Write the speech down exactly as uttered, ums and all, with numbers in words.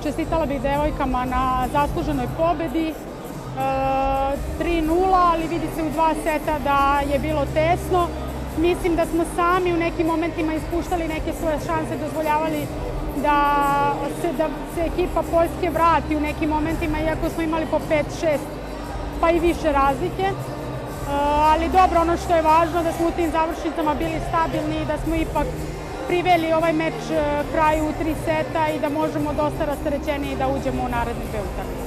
čestitala bih devojkama na zasluženoj pobedi. tri nula, ali vidi se u dva seta da je bilo tesno. Mislim da smo sami u nekim momentima ispuštali neke svoje šanse, dozvoljavali da se, da se ekipa Poljske vrati u nekim momentima, iako smo imali po pet šest pa i više razlike. Ali dobro, ono što je važno da smo u tim završnicama bili stabilni i da smo ipak priveli ovaj meč kraju u tri seta i da možemo dosta rasterećeniji da uđemo u naredne dve utakmice.